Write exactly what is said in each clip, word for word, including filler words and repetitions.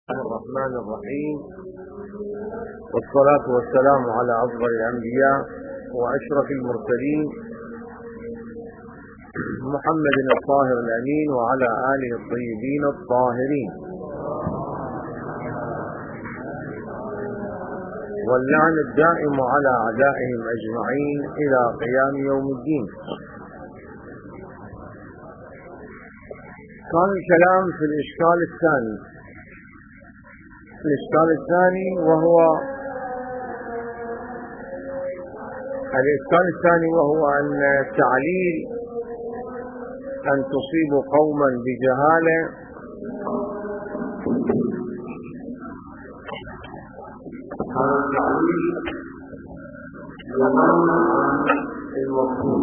الله الرحمن الرحيم، والصلاة والسلام على أفضل الأنبياء وأشرف المرسلين محمد الطاهر الأمين وعلى آله الطيبين الطاهرين، واللعن الدائم على أعدائهم أجمعين إلى قيام يوم الدين. كان الكلام في الإشكال الثاني الإشكال الثاني وهو الإشكال الثاني وهو أن تعليل أن تصيب قوما بجهالة هذا التعليل يضمن عن المفهوم،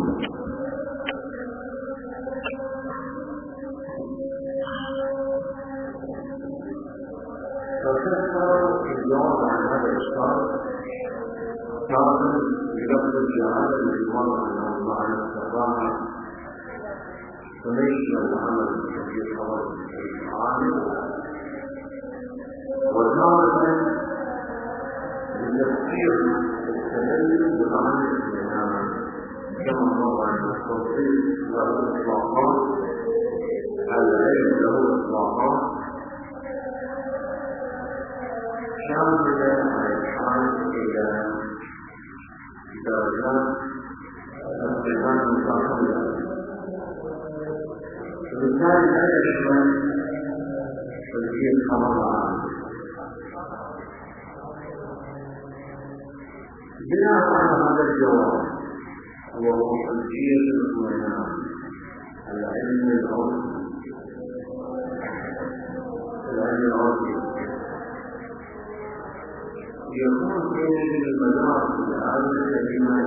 فتذكر الجواب عن هذا الإشكال كان بلفظ الجهالة الإجمال أنه معنى التفاهة فليس العمل في الخبر العامل، وتارة لتفسير التدلل بمعنى الإمام كما مر عن التفصيل له إطلاقات، العلم له إطلاقات شاملة عن الحال إلى درجات الاتفاق المتعقدة، وبالتالي لا يشمل تفسير الخبر العام. بناء على هذا الجواب وهو تفسير الاطمئنان العلم العرفي العلم العرفي يكون في المدار في هذه الكلمات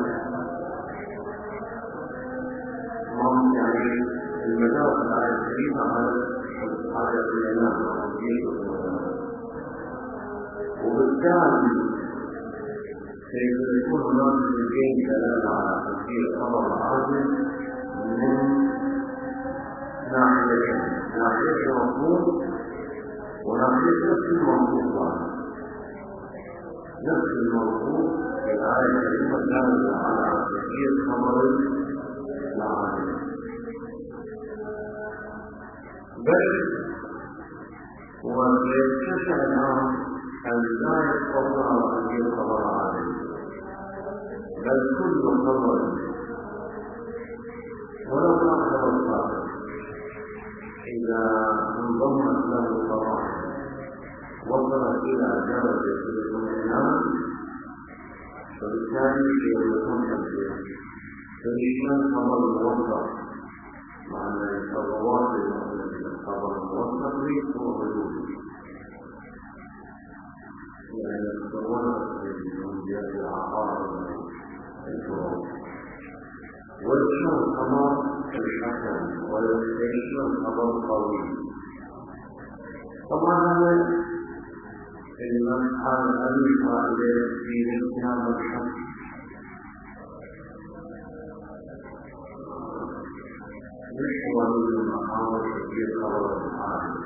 يعني المدار في هذه الكلمة على على الاطمئنان وبالتالي سيكون هناك شيئين دلالة على تفسير الخبر العاجل من ناحيتين، ناحية المفهوم وناحية نفس الموضوع. نفس الموضوع في الآية الكريمة دالة على تفسير الخبر العاجل، بل ويكتشف الآن أن لا يستطيع تفسير الخبر العاجل، بل كل خبر ولو كان خبر صادق إذا انضمت له القرائن وصلت إلى درجة الاطمئنان فبالتالي يكون تفسير فيشمل خبر الموثق، مع أن الخبرات الخبر الموثق ليس هو وجوده، يعني يتصورون من جهة العقائد والفروع، ويشمل خبر الحسن ويشمل خبر قوي. طبعا هذا المسألة الفائدة في الاتهام الحق محور من محاور تفسير خبر العالم،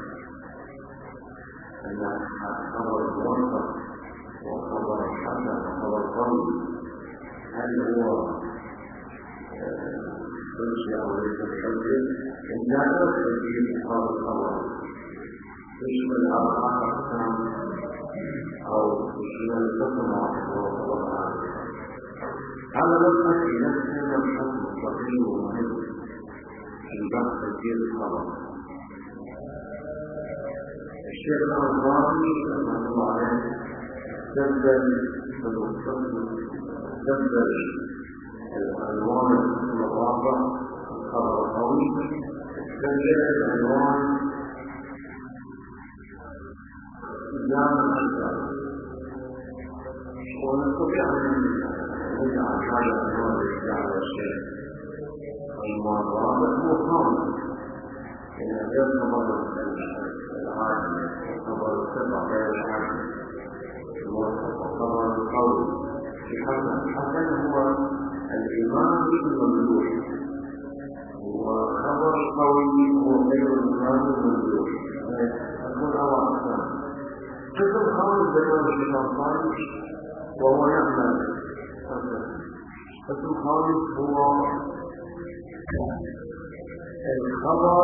أن خبر الموثق وخبر الحسن وخبر القوي هل هو تنشئ أو ليس بحجة؟ إن جاء تفسير خبر الخبر تشمل أربعة أقسام أو تشمل قسم واحد وهو خبر العالم. هذا مبحث في نفسه مبحث مستقيم ومهم في بحث تفسير الخبر. الشيخ الألباني رحمه الله عليه دبل دبل العنوان الرابع الخبر القوي، دبل العنوان جامع الأحكام، ونستطيع أن نجعل هذا العنوان على الشيخ العنوان الرابع هو كامل، يعني غير خبر العالم وخبر السبع غير العالم وخبر القول في حسن. حسن هو الإمام الممدوح، وخبر القول هو غير الإمام الممدوح، تكون أو أحسن قسم خامس ذكر الشيطان خالص وهو يعمل. قسم خامس هو الخبر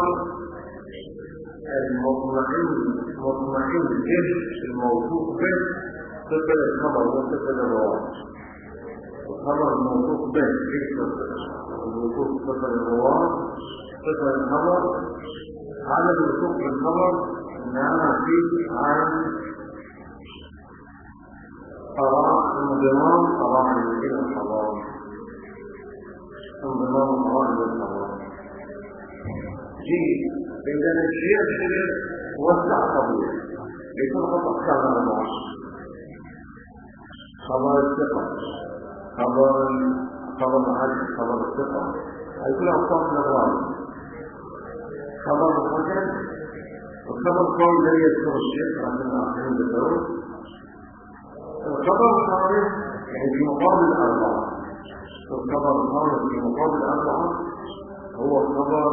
المطمئن مطمئن به الموثوق به صفة الخبر وصفة الرواة. الخبر الموثوق به الوثوق صفة الرواة صفة الخبر. هذا الوثوق بالخبر نافي عن قراء انضمام قرائن إلى الخبر، انضمام قرائن إلى الخبر. جيد إذا الشيء الشيء وسع طبيعي يكون خطأ كامل النوع. خبر الثقة، خبر خبر العدل، خبر الثقة، هذه كلها أقسام من الغالب. خبر الحسن والخبر القوي لا يذكر الشيء لكن الآخرين ذكروه. الخبر الخامس يعني في مقابل الأربعة. الخبر الخامس في مقابل الأربعة هو الخبر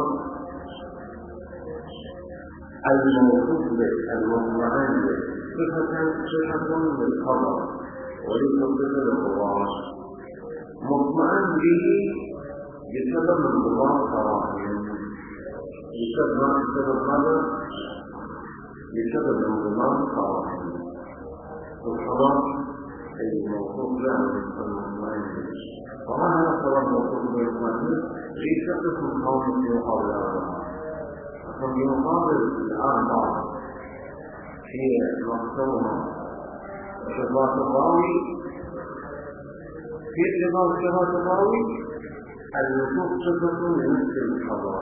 الموثوق به المطمئن به صفة صفة للخبر وليس صفة للرواة. مطمئن به بسبب انضمام قرائن، بسبب بسبب هذا بسبب انضمام قرائن. الخبر الموثوق له المطمئن به. وما هذا الخبر الموثوق به المطمئن ليس قسم خامس في مقابل الأربعة. ففي مقابل الأربعة هي مقسمها صفات الراوي. في صفات صفات الراوي الوثوق صفة لنفس الخبر.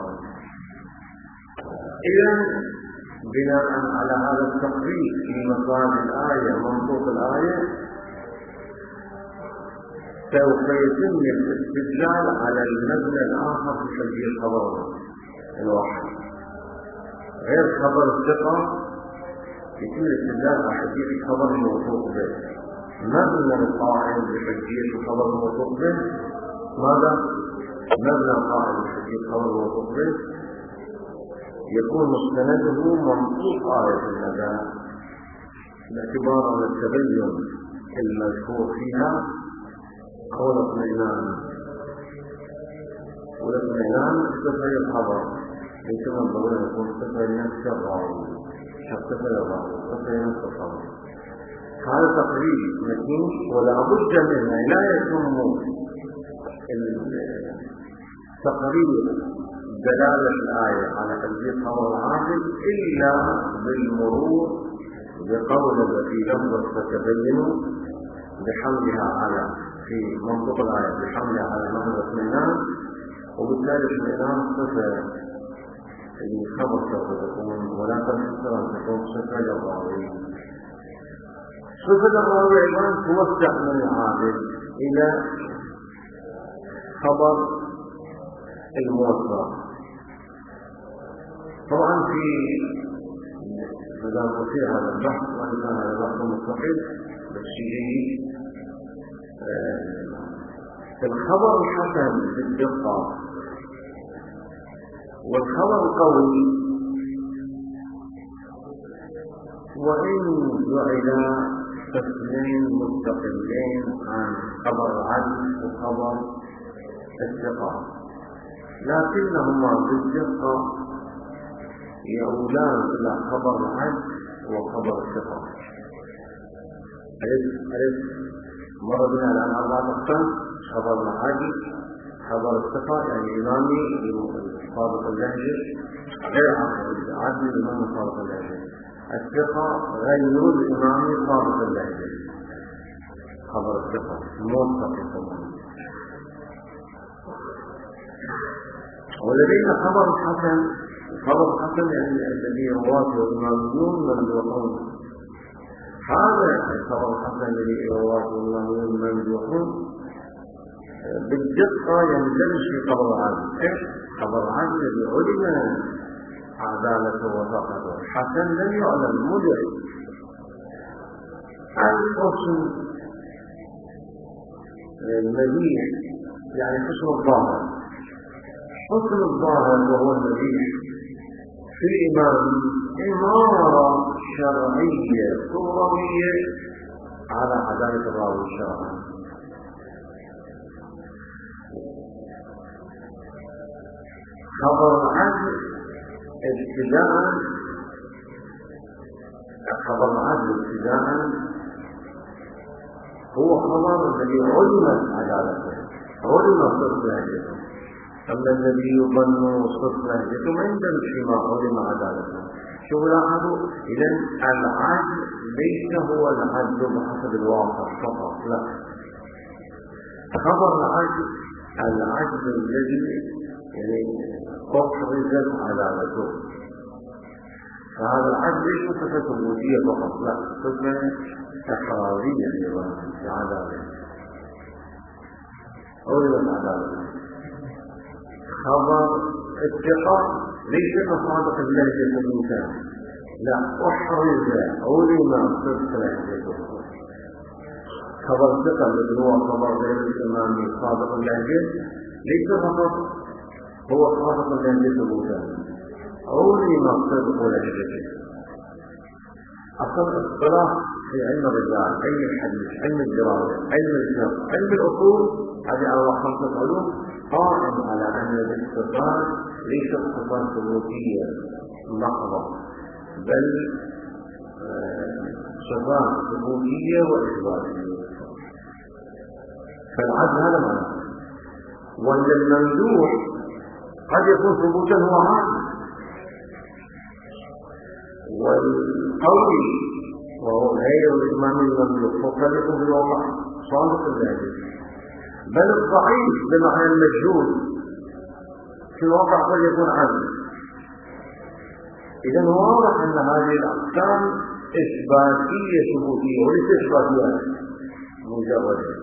إذا بناء على هذا التقرير في مقام الآية منطوق الآية سوف يتم الاستدلال على المبنى الآخر في تسجيل الخبر الواحد غير خبر الثقة. يتم الاستدلال على تسجيل الخبر الموثوق به. مبنى القائم بتسجيل الخبر الموثوق به ماذا؟ مبنى القائم بتسجيل الخبر الموثوق به يكون مستنده منطوق آية النداء باعتبار أن التبين المذكور فيها هو الاطمئنان، والاطمئنان صفة الخبر ليس من ضروري يكون صفة لنفس الراوي، صفة الراوي صفة لنفس الخبر. هذا تقرير متين ولا بد منه. لا يتم التقرير دلالة الآية على تسجيل خبر العاقل إلا بالمرور بقول التي لفظت فتبين بحملها على في منطق الآية بحملها على لفظ الاطمئنان، وبالتالي الاطمئنان صفة الخبر سوف تكون ولا تنحصر أن تكون صفة للراوي. صفة الراوي أيضا توسع من العاقل إلى خبر الموثق. طبعا في مدام في هذا البحث وإن كان هذا البحث مستقل بس يجي الخبر الحسن بالدقة والخبر القوي وإن جعل قسمين مستقلين عن خبر العدل وخبر الثقة، لكنهما بالدقة يؤولان إلى خبر العدل وخبر الثقة. ألف ألف مر بنا الآن أربعة أقسام: خبر العدل، خبر الثقة يعني إمامي صادق اللهجة غير عدل الإمام صادق اللهجة، الثقة غير الإمامي صادق اللهجة. خبر الثقة موثق يسمونه. ولدينا خبر الحسن. خبر الحسن يعني الذي رواته الإماميون ممدوحون. هذا الخبر الحسن الذي رواته الإماميون ممدوحون بالدقة يندرج في خبر العدل. إيش خبر العدل الذي علم عدالته وثقته، الحسن لم يعلم مدرك. الحسن المديح يعني حسن الظاهر. حسن الظاهر وهو المديح في الإمام إمارة شرعية صورية على عدالة الراوي الشرعي. خبر العدل ابتداء خبر العدل ابتداء هو خبر الذي علمت عدالته، علم صدق لهجته. أما الذي يظن صدق لهجته ما يندم فيما علم عدالته. شو لاحظوا؟ إذا العدل ليس هو العدل بحسب الواقع فقط، لا، خبر العدل العدل الذي يعني أفرزت عدالته. فهذا العدل ليس صفة ثبوتية فقط، لا، صفة إحرازية لعدالته، علمت عدالته. خبر الثقة ليس مصادق اللهجة الإنسان، لا، أحرز علم صدق لهجته. خبر الثقة الذي هو خبر غير الإمام صادق اللهجة ليس فقط هو صادق اللهجة الإنسان، علم صدق لهجته. أصل الاصطلاح في علم الرجال، علم الحديث، علم الدراية، علم الفقه، علم الأصول، هذه أربع خمسة علوم قائم على أن الصفات ليست صفات ثبوتية محضة، بل صفات ثبوتية وإثباتية. فالعدل هذا معنى. وأن الممدوح قد يكون ثبوتا هو عادل، والقوي وهو غير الإمام الممدوح وقد يكون في الواقع صادق اللهجة، بل الضعيف بمعنى المجهول في الواقع قد يكون عادل. إذن واضح أن هذه الأقسام إثباتية ثبوتية وليس إثباتية مجردة،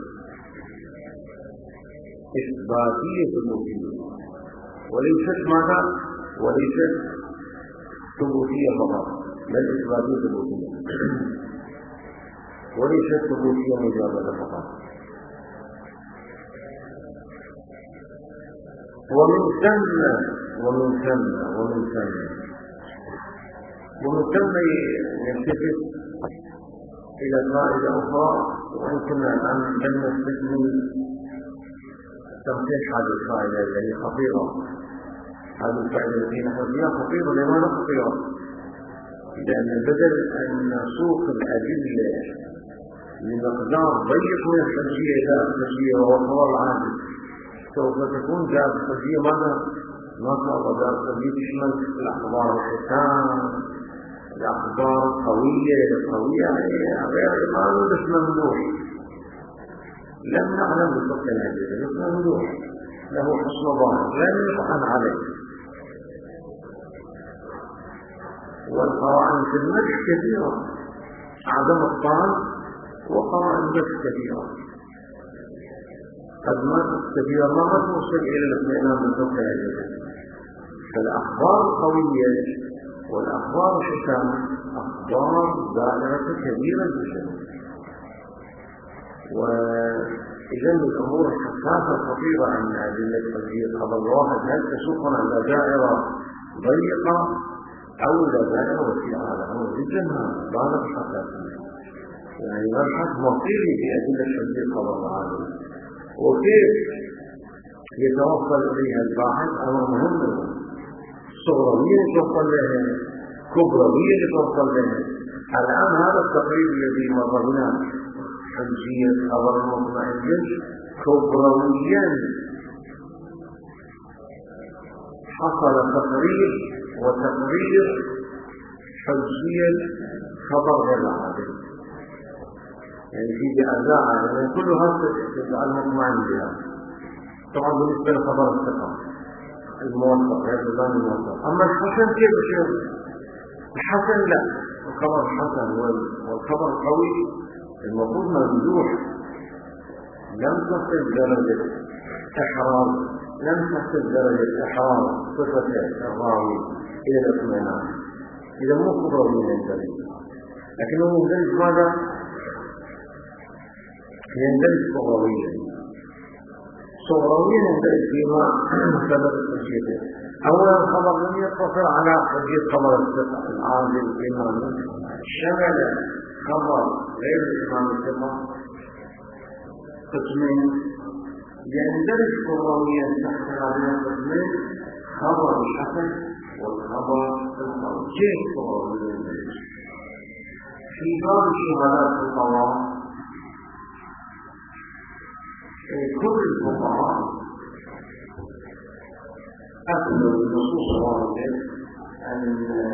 إثباتية ثبوتية وليست ماذا؟ وليست ثبوتية فقط، بل إثباتية ثبوتية وليست ثبوتية مجردة فقط. ومن ثم ومن ثم ومن ثم ومن ثم يلتفت إلى قاعدة أخرى، وإن كنا الآن لم نستكمل تمسيح هذه القاعدة التي خطيرة. هذه القاعدة التي نحن فيها خطيرة. لماذا خطيرة؟ لأن بدل أن نسوق الأدلة لمقدار ضيق من الحجية إلى الحجية وهو الخبر العادل، سوف تكون جاب الحجية ماذا؟ ما شاء الله جاب الحجية تشمل الأخبار الحسان، الأخبار القوية القوية غير ما نلس ممدوح. لم نعلم بصدق الحديث، لس ممدوح له حسن ظاهر لم يطعن عليه. والقرائن في المدح كثيرة، عدم الطعن وقرائن المدح كثيرة، قد ما كثيرا ما توصل إلى الاطمئنان بصدق الحديث. فالأخبار القوية والأخبار الحسنة أخبار دائرة كبيرة جدا، وإذن الأمور الحساسة خطيرة عن أدلة الحجية. خبر واحد هل تسوقنا إلى دائرة ضيقة أو إلى دائرة وسيعة؟ هذا أمر جدا هذا الحساسية، يعني مبحث مصيري في أدلة الحجية خبر العالم، وكيف يتوصل إليها الباحث أمر مهم. صغروية توصل لها، كبروية توصل لها. الآن هذا التقريب الذي مر بنا حجية خبر المطمئن كبرويا حصل تقريب وتقرير حجية خبر غير عادل، يعني في أداء يعني كل هذا تجعل مطمئن بها. طبعا بالنسبة لخبر الثقة الموثق غير الإمام الموثق. أما الحسن كيف شيء؟ الحسن لا، الخبر الحسن والخبر القوي المفروض ممدوح، لم تصل درجة إحراز، لم تصل درجة إحراز صفة الراوي إلى الاطمئنان. إذا مو كبروي يندرج، لكنه يندرج ماذا؟ يندرج صغرويا. صغرويا يندرج فيما سبب التشييع، أولا الخبر لم يقتصر على حجية خبر الثقة العادل الإمامي، شمل خبر غير الإمام الثقة قسمين يندرج قرويا تحت هذين القسمين: خبر الحسن والخبر القوي. كيف قروي يندرج؟ في باب شمالات القضاء كل الفقهاء أخذوا النصوص الواردة أن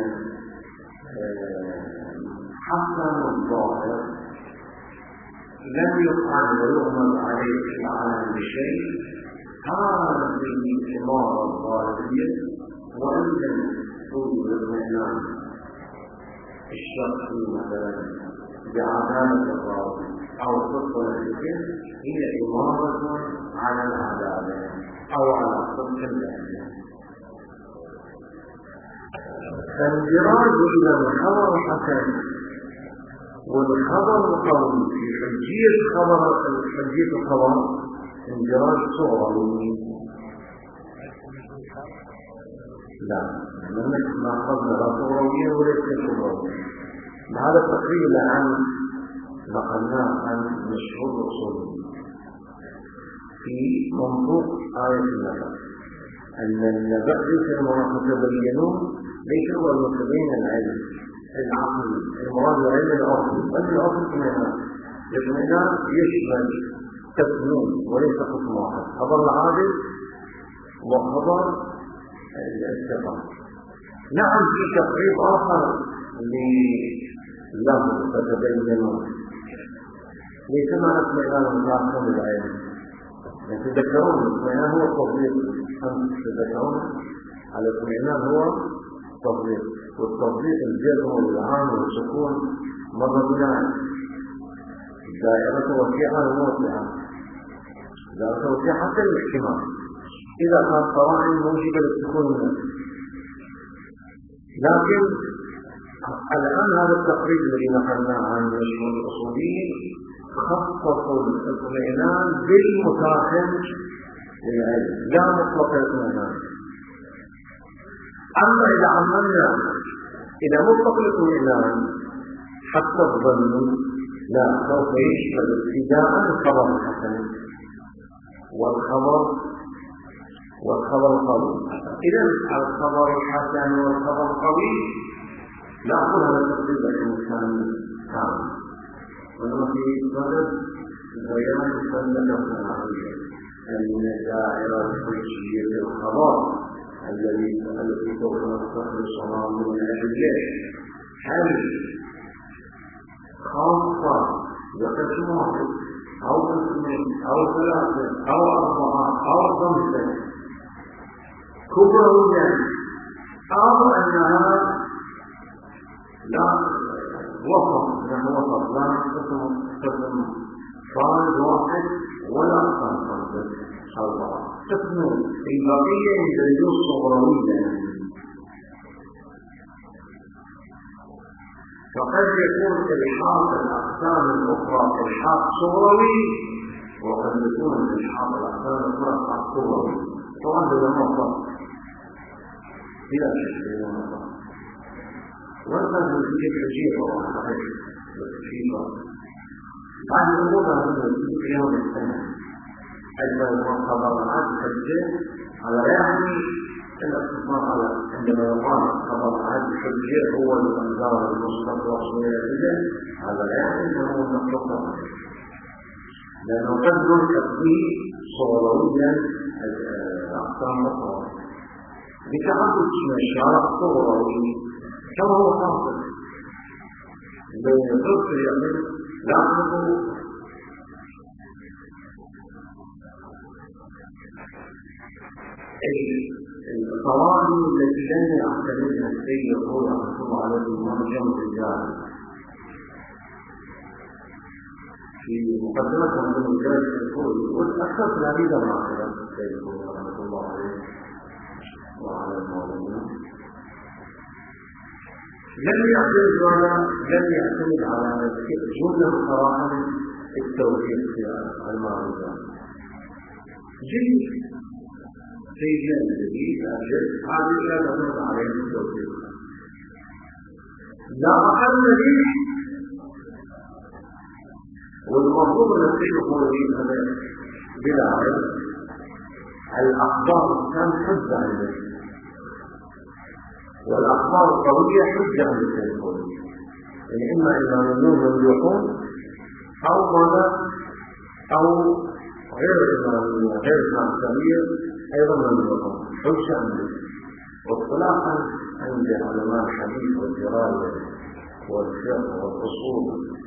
حسن الظاهر لم يفعل ويغمض عليه في العالم بشيء، هذه العبارة الظاهرية وإن لم توجد اطمئنان الشخصي مثلا بعدالة الراوي أو صدق الحديث، هي إمارة على العدالة أو على صدق الحديث. فاندراج إلى الخبر الحسن والخبر القوي في حجية خبر حجية الخبر اندراج صغري. لا، من ما قبل لا صغرية وليس صغرية. هذا التقرير الآن نقلناه عن مشهور الأصولي في منطوق آية النبأ، أن النبأ ليس المراد تبينون، ليس هو المتبين العلم العقل، المراد العلم الأصلي، بل الأصل اطمئنان. الاطمئنان يشمل قسمين وليس قسم واحد: خبر العادل وخبر الثقة. نعم، في تقريب آخر له فتبينون، ليس معنى اطمئنان متعلق بالعلم. يعني تذكرون الاطمئنان هو التطبيق، أنت تذكرون على الاطمئنان هو التطبيق، والتطبيق الجزم والعام والسكون مرة بنا دائرة وسيعة وموسعة، دائرة وسيعة حتى الاحتمال إذا كان قرائن موجبة للسكون النفسي. لكن الآن هذا التقريب الذي نقلناه عن مشهور الأصوليين خصصوا الاطمئنان بالمتاخم للعلم، لا مطلق الاطمئنان. أما إذا عملنا إلى مطلق الاطمئنان حتى الظن، لا، سوف يشمل ابتداء الخبر الحسن والخبر والخبر القوي. إذا الخبر الحسن والخبر القوي لا أقول هذا التقريب الإنسان كامل، وإنما في صدد بيان سنة العقلية أن دائرة حجية الخبر الذي التي سوف نستخلصها من الأدلة هل خاصة بقسم واحد أو قسمين أو ثلاثة أو أربعة أو خمسة كبرى، أو أنها لا وسط، نحن وسط لا قسم قسم فرد واحد ولا خمسة أربعة قسم البقية يدرجون صغروية. فقد يكون إلحاق الأقسام الأخرى إلحاق صغروي، وقد يكون إلحاق الأقسام الأخرى إلحاق صغروي. طبعا هذا مطلق بلا شك بلا مطلق، وهذا الشيء الحجية هو صحيح بالتشيطة. بعد الأمور هذا الشيء في يوم السنة أجمل خبر عن حجة على يعني الاقتصار على عندما يقال خبر عن حجة هو الأنظار المستقرة من الإذن، هذا يعني أنه نقطة، لأنه قد يركب به صغرويا الأقسام الأخرى بتعدد مشارع صغروي كما هو حاصل بين الضغط يعمل لكنه القوانين التي لم يعتمدها السيد يقول رحمه الله عليه المعجم الرجال في مقدمة من الرجال يقول والأكثر في العديد مع السيد يقول رحمه الله عليه وعلى المعلمين لم يعتمد ولا لم يعتمد على جملة قرائن التوحيد في المعرفة. جيد سيجان جديد أجل هذه لا تنظر عليه التوفيق لا أقل ليه والمفروض الذي يقول لي هذا بلا علم الأخبار كان حجة عنده والأخبار القوية حجة عند التليفون يعني إما إلا مليون مليون أو ماذا أو غير إمامية غير معتمية أيضا مليون حجة عنده واطلاقا عند علماء الحديث والدراية والفقه والأصول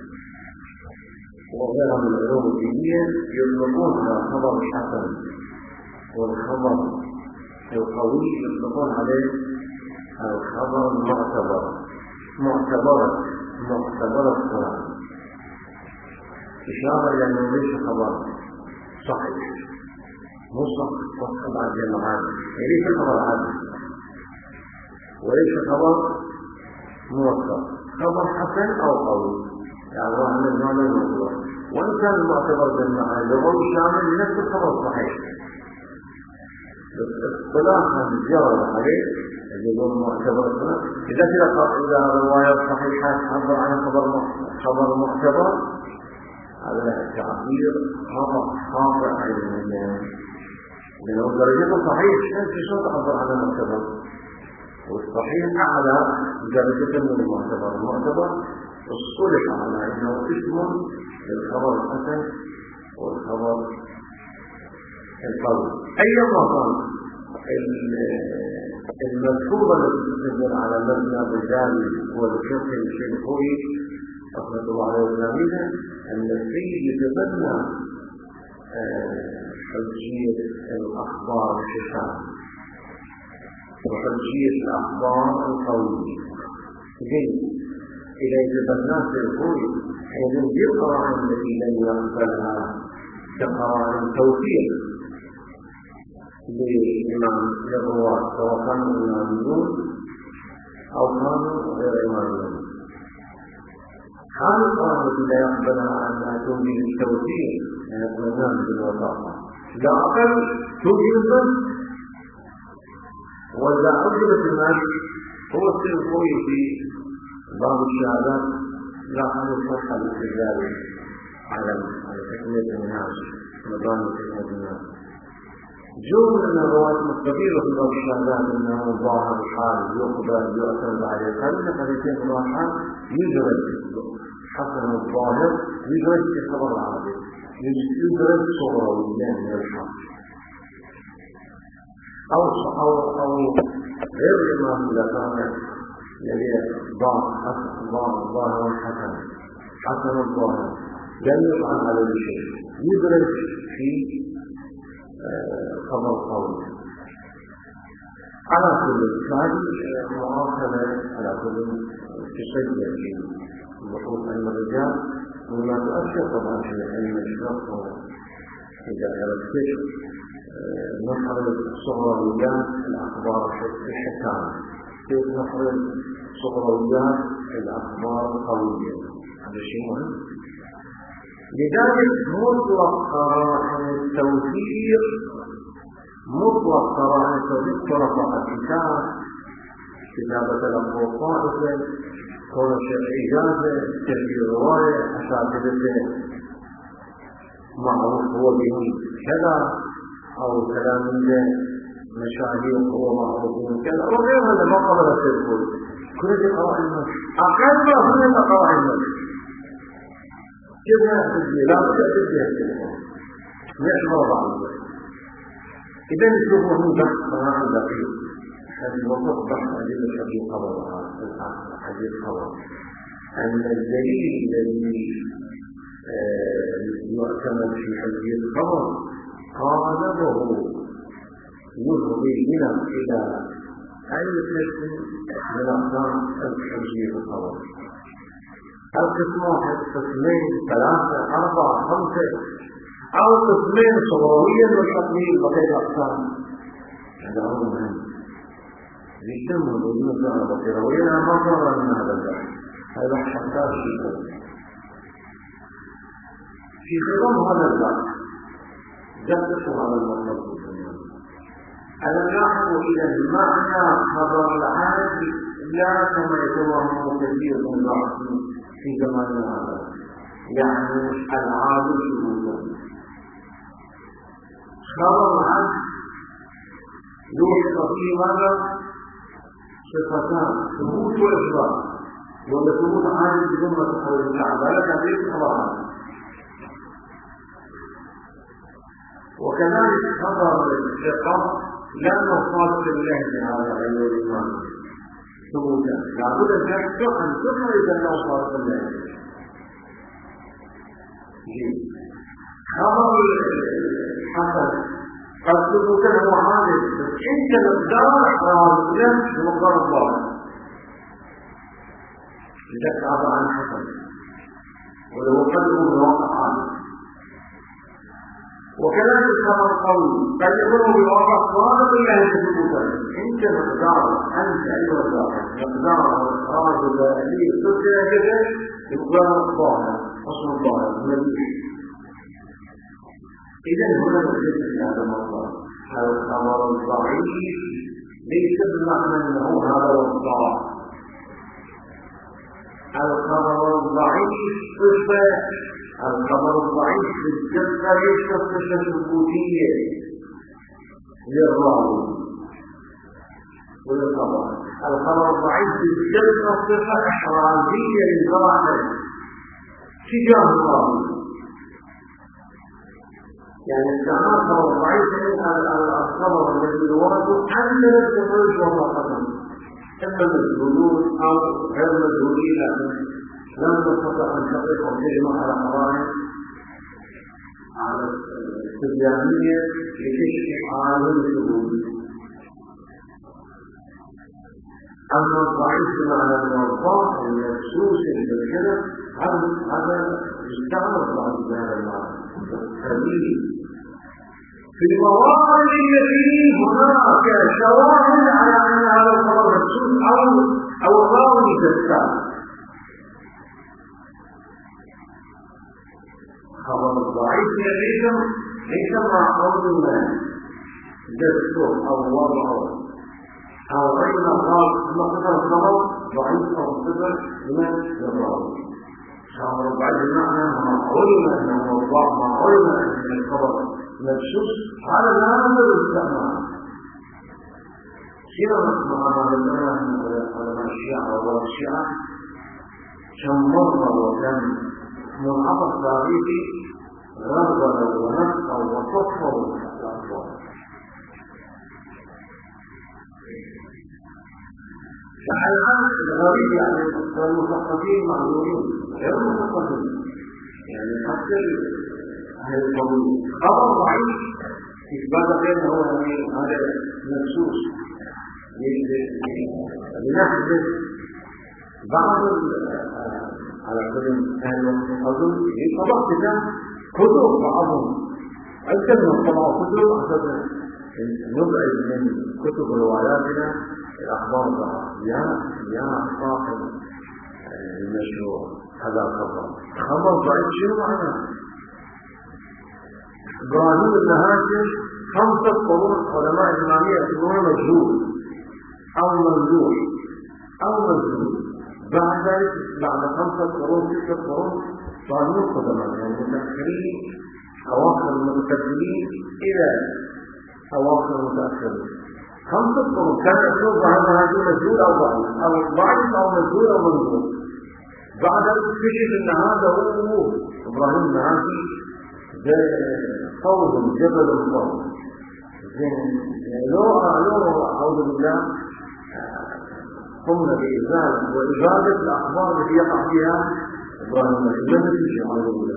وغيرها من العلوم الدينية يطلقون على الخبر الحسن والخبر القوي يطلقون عليه الخبر المعتبر معتبرة معتبرة الصلاة إشارة إلى أنه ليس خبر صحيح مو صحيح وصل عن جماعات ليس خبر عادي وليس خبر موثق خبر حسن أو قوي يعني الله من هذا الموضوع وإن كان المعتبر بالمعنى لغوي شامل لنفس الخبر الصحيح اصطلاحا جرى عليه اللي هو المعتبر إذا كده إذا رواية صحيحة تعبر عن خبر خبر معتبر هذا التعبير خطأ خاطئ علميا لأنه درجته صحيح نفس شو تعبر عن المعتبر والصحيح أعلى درجة من المعتبر المعتبر اصطلح على أنه اسم للخبر الحسن والخبر القوي أيضا المذكور الذي تدل على مبنى الرجال والفقه الشيخوي رحمة الله عليه وسلم أن السيد يتبنى حجية الأخبار الشفاء وحجية الأخبار القوية جيد إذا يتبناه الشيخوي حين القراءة التي لن يقبلها كقراءة توفيق لإمام للرواة سواء كانوا إماميون أو كانوا غير إماميون هذه القراءة التي لا يقبلها أنها توجد التوفيق يعني الإمام بالوثاقة لا أقل توجد البث ولا أجلس المال هو السيطوي في بعض الشهادات لا أن يصح الاستدلال على تكمية الناس نظام تكمية الناس جمل من الروايات المستقيمة في بعض الشهادات أنه ظاهر الحال يقبل يعتمد عليه خلينا حديثين في الحال يجرد حسن الظاهر يجرد في الخبر العربي يجرد صغرويا من الحال أو أو أو غير الإمام إذا كان يبيع ظاهر ظاهر حسن حسن الظاهر لم يفعل على شيء يدرج في خبر قوي على كل هذه مؤاخذة على كل تشجع في بحوث علم الرجال وما تؤثر طبعا في علم الشرق إذا أردت نحرر صغريات الأخبار الحكام كيف نحرر صغريات الأخبار القوية هذا شيء مهم لذلك مطلق قرائن التوثيق مطلق قرائن التوثيق طرق الكتاب كتابة الأخبار طائفة كون شيء إجازة تشبيه رواية أساتذته معروف هو به كذا أو كلام من مشاهير هو معروف به كذا وغير هذا ما قبل التدخل كل هذه قرائن المشي أقل ما هي قرائن المشي كذا تجي لا تجي التلفون يحمل بعض إذا نشوفه من بحث صراحة دقيق هذه الوقت بحث أدلة حديث خبر حديث خبر أن الدليل الذي يعتمد في حديث الخبر قالبه يفضي بنا إلى أي قسم من أقسام حديث الخبر القسم واحد قسمين ثلاثة أربعة خمسة أو قسمين صغرويا والتقليل بقية أقسام هذا أمر مهم يسمى الوجود على بصيرويا ما صار من هذا البحث هذا حساس جدا في خلال هذا البحث جدته على المطلب ألم يحكوا إلى المعنى خبر العاد لا كما يتوهم كثير من الناس في زماننا هذا، يعني العاد شهودا. خبر العاد يوجد فيه ماذا؟ صفتان، ثبوت وإثبات. ولا ثبوت عاد بدون ما تحول الكعبة لا تعريف خبر عاد. وكذلك خبر الثقة لا نصاد بالله تعالى أيها الإيمان ثبوتا، لابد أن تحقق أن تخرج النصاد بالله. خبر الحسن قد ثبوتا هو عادل، بس أنت مقدار راضيا بمقدار الله إذا تعب عن حسن ولو قدره بواقع عادل. وكذلك الخبر القوي قد يكون بواقع صادق الله ثبوتا، أنت مقدار أنت أيها الزاهر مقدار راضي بالي صدق كذا بمقدار الظاهر أصل الظاهر النبي. إذا هنا نجد في هذا الموضوع الخبر الضعيف ليس بمعنى أنه هذا هو الصواب. الخبر الضعيف صفة، الخبر الضعيف بالدقة ليس صفة ثبوتية للراوي وللخبر. الخبر الضعيف بالدقة صفة إحرازية للظاهر تجاه الراوي. يعني استعمال خبر ضعيف الخبر الذي يورده أن يتفرج وما قدم، إما مجهولون أو غير مجهولين لم نستطع أن نحقق كلمة على قرائن على استبيانية لكشف عالم الثبوت. أما الضعيف بمعنى الموضوع المنسوس بالكلام هذا يستعمل ضعيف بهذا المعنى. في المواطن التي هناك شواهد على أن هذا الخبر منسوس أو أو الراوي كذاب. خبر الضعيف ليس ليس مع قول الله دستور أو وضعه أو غير قال ثم قدر الخبر ضعيف أو صفر من الراوي. خبر الضعيف بمعنى ما علم أنه وضع، ما علم أن الخبر منسوس، هذا لا يمكن الاستعمال. سيرة معنا بالله على الشيعة والشيعة كم مرة وكم منعطف تاريخي غربل ونفق وصفر الأطفال. فالآن الغريب يعني المثقفين معلومين غير المثقفين، يعني حتى أهل القبول خبر ضعيف إثبات غير هو هذا منسوس لنحدث بعض على كل أهل الأظن طبعا كده كتب بعضهم أكثر من طبع كتب أكثر نبعد من كتب رواياتنا الأخبار يا يا صاحب المشروع هذا خبر خبر ضعيف شنو معناه؟ إبراهيم بن هاشم خمسة قرون علماء الإمامية يعتبرون مجهول أو ممدوح أو مجهول. بعد ذلك بعد خمسة قرون ستة قرون صاروا مقدما يعني متأخرين أواخر المتقدمين إلى أواخر المتأخرين. خمسة قرون كان يقول هذا هذا مجهول أو ضعيف أو ضعيف أو مجهول أو ممدوح. بعد ذلك اكتشف أن هذا هو إبراهيم بن هاشم قوم جبل القوم. لو لو أعوذ بالله قمنا بإزالة وإبادة الأخبار التي يقع فيها إبراهيم لم تنشأ أعوذ بالله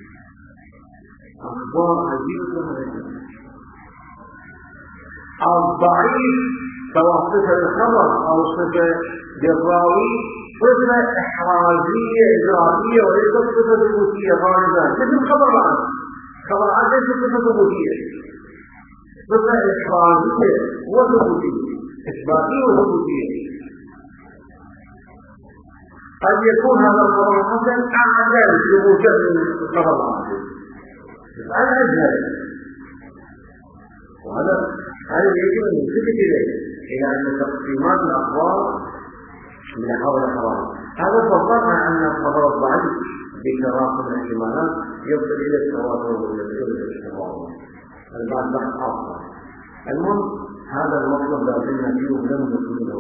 أخبار عجيبة جدا. الضعيف سواء صفة الخبر أو صفة للراوي صفة إحرازية إجرائية وليست صفة ثبوتية غالبا مثل الخبر الآن. خبر عن ليس صفة ثبوتية، صفة إحرازية وثبوتية، إثباتية وثبوتية. قد يكون هذا الخبر الحسن أعدل ثبوتا من الخبر العادل، على أجهل، وهذا هذا يجب أن يلتفت إليه إلى أن تقسيمات الأخبار من حول حرام. هذا فضلنا أن الخبر الضعيف بتراكم الاحتمالات يصل إلى التواتر والتسير والاشتراك. البعض بحث آخر. المهم هذا المطلب لازلنا فيه ولم نكمله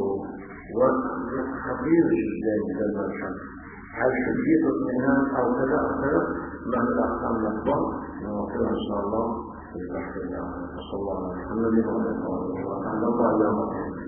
وخطير جدا جدا الحمد. هل حديث اطمئنان أو كذا أو كذا مع الأحكام الأكبر نوصلها إن شاء الله في البحث الآخر. صلى الله عليه وسلم.